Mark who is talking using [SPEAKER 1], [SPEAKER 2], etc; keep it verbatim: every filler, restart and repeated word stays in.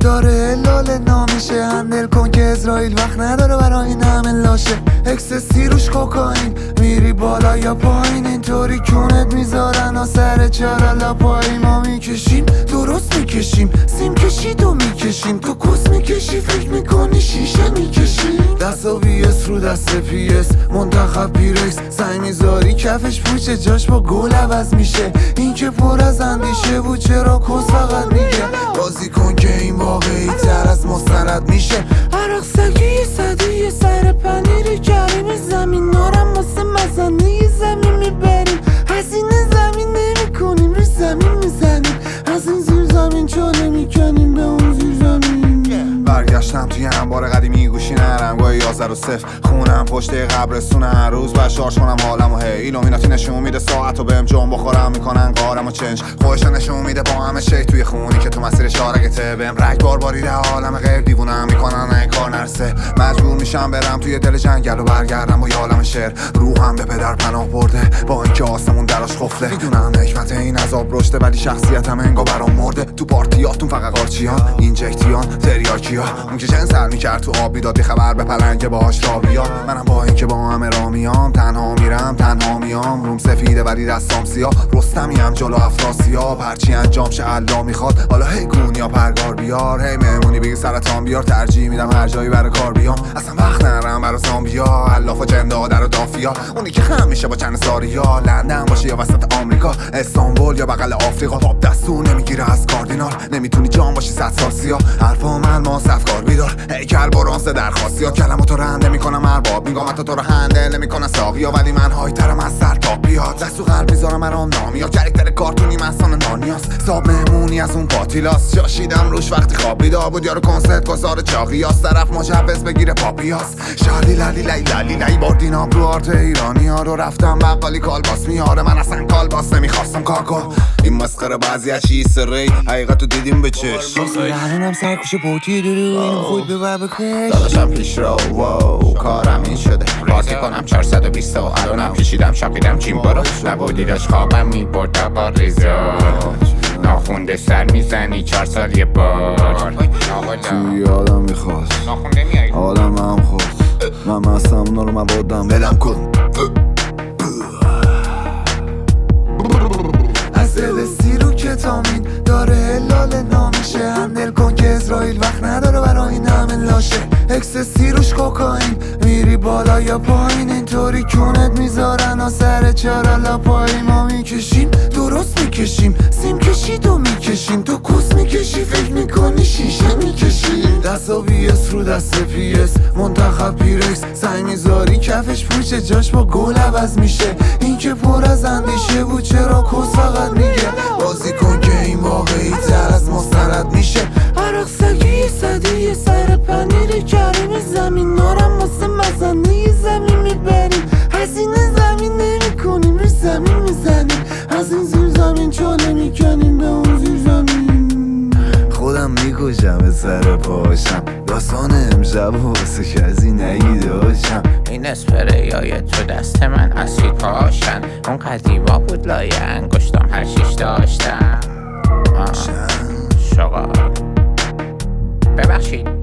[SPEAKER 1] داره لاله نامیشه. هندل کن که اسرائیل وقت نداره برای این همه لاشه. اکسسی روش کوکائین، میری بالا یا پایین اینطوری کونت میذارن و سر چرالا پایی. ما میکشیم درست میکشیم، سیم کشید و میکشیم. تو کس میکشی فکر میکنی شیشه میکشی. دستا بی اس رو دست پی اس، منتخب پیرکس. سعی میذاری کفش پوچه جاش با گل عوض میشه. این که پر از اندیشه بود چرا کس فقط میگه. بازی کن که این واقعی تر از مستند میشه. عرق سگی یه صدی یه سر پنیر کریم. زمین نارم واسه مزنه یه زمین میبریم. هزینه زمین نمی کنیم روی زمین میزنیم. از این زیر زمین چاله میکنیم به اون زیر زمین.
[SPEAKER 2] برگشتم توی انبار قدیمی گوشی نرم گاهی یازده و صفر. خونم پشت قبرستون هر روز باید شارژ کنم حالم و هی. ایلومیناتی نشون میده ساعت و بهم جون بخورم میکنن قارم و چنج. خودش نشون میده با همه شی توی خونی که تو مسیر شارگته. بهم رگبار باریده عالم غیر دیوونم میکنن این کار نرسه. مجبور میشم برم توی دل جنگل و برگردم با یالم شعر. روحم به پدر پناه برده با اینکه آسمون دراش قفله. میدونم حکمت این عذاب رشته ولی شخصیتم انگار برام مرده. تو پارتیاتون فقط قارچیان اینجکتیان تریاکیا. اون که جن سر میکرد تو آب میدادی خبر به پلنگ باهاش را بیا. منم با اینکه با همه را میام تنها میرم تنها میام. روم سفیده ولی دستام سیاه. رستمیم جلو افراسیاب. هرچی انجام شه الله میخواد. حالا هی گون یا پرگار بیار. هی مهمونی بگی سرطان بیار. ترجیح میدم هر جایی برای کار بیام. اصلا وقت نرم برای زامبیا. الاف و جنده در و دافیا. اونی که خم میشه با چند ساریا. لندن باشه یا وسط آمریکا. استانبول یا بغل آفریقا. تاپ دستور نمیگیره از کاردینال. نمیتونی جان باشی صد سال سیا. حرفام الماس افکار بیدار. هیکل برانس درخواستی ها. کلماتو رنده میکنم ارباب. میگم حتی تو رو هندل نمیکنن ساقیا. ولی من هایترم از سر تا بیاد. دست و قلب میذارم مرام نامیا. کرکتر کارتونی مثلا نانیاس. صاب مهمونی از اون پاتیلاس. شاشیدم روش وقتی خواب بیدار بود. یارو کنسرت گذار چاقیاس. طرف مجوز بگیره پاپیاس. شالی لالی لای لالی لای باردینام رو آرت ایرانی ها رو. رفتم بقالی کالباس میاره. من اصلا کالباس نمیخواستم کاکو. این مسخره بعضی از چیز ری حقیقتو دیدیم به چشم.
[SPEAKER 1] دهنم سرکوش پوتی دارو. اینو خود ببر بکش.
[SPEAKER 3] داداشم پیش رو واو کارم این شده. بازی کنم چهارصد و بیست و الانم پیشیدم شاقیدم چیم برو. نبودی داشت خوابم میبرد با ریزا. ناخونده سر میزنی چهار سال یه بار.
[SPEAKER 2] توی آدم میخواست آدم هم خواست. من مستم اونا رو مبادم بلم کن.
[SPEAKER 1] از دل سی رو کتامین داره لاله نامیشه. هندل کن که اسرائیل وقت نداره برای این همه لاشه. اکسسی روش کوکائین، میری بالا یا پایین اینطوری کونت میذارن و سر چرالا پایی. ما میکشیم درست میکشیم، سیم کشید و میکشیم. تو کس میکشی فکر میکنی شیشه میکشی. دستا بی اس رو دست پی اس، منتخب پیرکس. سعی میذاری کفش پوچه جاش با گل عوض میشه. این که پر از اندیشه بود چرا کس فقط میگه. بازی کن که این واقعی تر از مستند میشه. عرق سگی یه صدی یه سر پنیر کریم. زمین نارم واسه مزنه یه زمین میبریم. هزینه زمین نمی کنیم روی زمین میزنیم. از این زیر زمین چاله میکنیم به اون زیر زمین. خودم میکشم به سر پاشم. داستان امشب واسه کسی نگیداشم.
[SPEAKER 3] این اسپریای تو دست من اسید پاشن. اون قدیما بود لایه انگشتم هر شیش داشتم. شغال ببخشید